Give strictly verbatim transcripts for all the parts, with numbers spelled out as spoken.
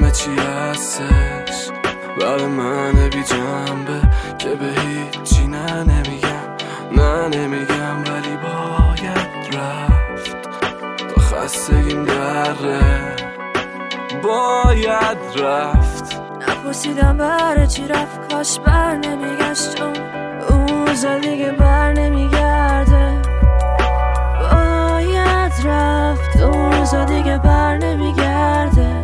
همه چی هستش برای من بی جنبه که به هیچی نه نمیگم نه نمیگم ولی باید رفت تا خستگیم دره باید رفت. نپرسیدم برای چی رفت کاش بر نمیگشت چون اون روزا دیگه بر نمیگرده باید رفت اون روزا دیگه بر نمیگرده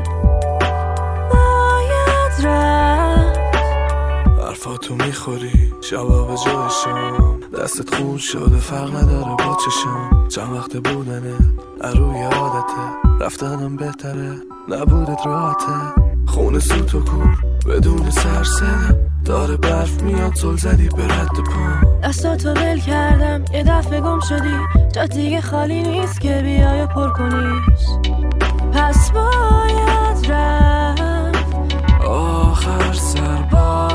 باید رفت. حرفاتو میخوری شبا به جای شام دستت خون شده فرق نداره با چشام چند وقت بودنه اروی عادته رفتنم بهتره نبودت راحته خونه سوت و کور بدون سرسنه داره برف میاد زل زدی به رد پام دستاتو ول کردم یه دفعه گم شدی جا دیگه خالی نیست که بیای و پر کنیش پس باید رفت آخر سر با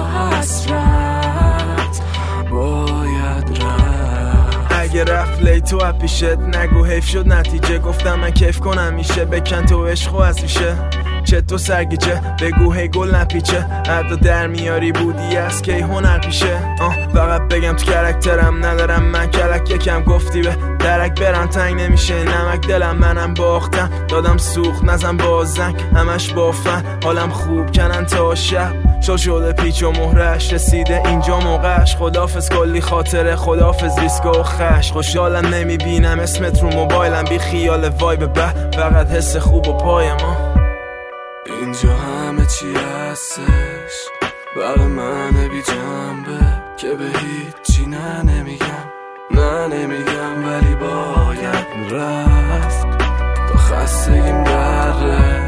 حسرت باید رفت. اگه رفت لیتو اپیشت نگو حیف شد نتیجه گفتم من کیف کنم میشه بکن تو عشق و از میشه چه تو سرگیجه بگو هی گل نپیچه عدا در میاری بودی از کی هنر پیشه آه فقط بگم تو کرکترم ندارم من کلک یکم گفتی به درک برم تنگ نمیشه نمک دلم منم باختم دادم سوخت نزم با زنگ همش بافن حالم خوب کنن تا شب شل شده پیچ و مهرش رسیده اینجا موقعش خدافز کلی خاطره خدافز ریسک و خش خوشحالم نمیبینم اسمت رو موبایلم بی خیال وایب به فقط حس خوب و پای ما اینجا همه چی هستش برای من بی جنبه که به هیچی نه نمیگم نه نمیگم ولی باید رفت تا خستگیم دره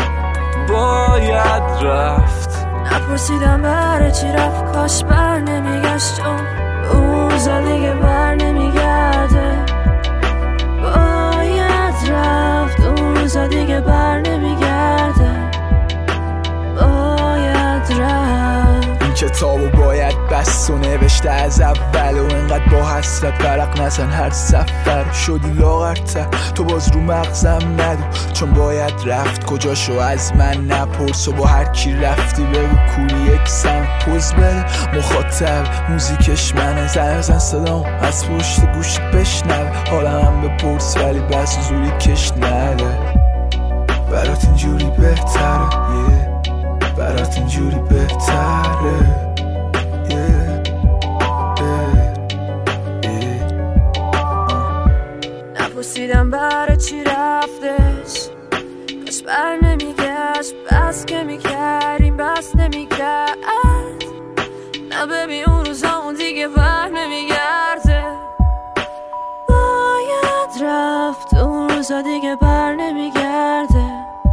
باید رفت. نپرسیدم برای چی رفت کاش بر نمیگشت چون اون روزا دیگه بر نمیگرده باید رفت اون روزا دیگه بر نمیگرده باید رفت. این کتابو باید بست و نوشته از اول و انقدر با حسرت برق نزن هر سفر شدی لاغرتر تو باز رو مغزم ندو چون باید رفت کجاشو از من نپرس و با هر کی رفتی بگو کوری یک سم پوز بده مخاطب موزیکش منه زن زن صدام از پشت گوشت بشنوه حالا هم بپرس ولی بس زوری کش نده برات اینجوری بهتره yeah. برات اینجوری بهتره نپرسیدم برای چی رفتش کاش بر نمیگشت بس که میکردیم بس نمیکرد نه ببین اون روزا اون دیگه بر نمیگرده باید رفت اون روزا دیگه بر نمیگرده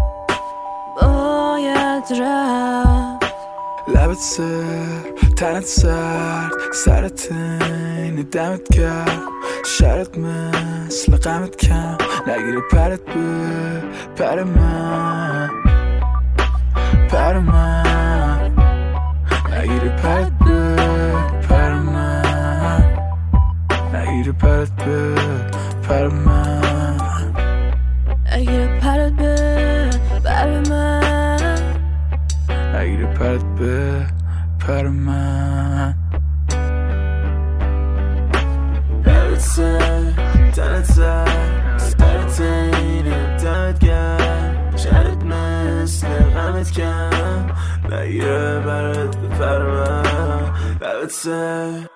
باید رفت. لبت سر تنت سرد سرت اینه دمت کرد شرط مثل غمت کم نگیره پرت به پر من پر من نگیره پرت به پر من نگیره پرت به پر من نگیره پرت به پر من نگیره پرت به پر من لبت سر تنت سر سرت اینه دمت گرم شرط مثل غمت کم نگیره برات به پر من لبت سر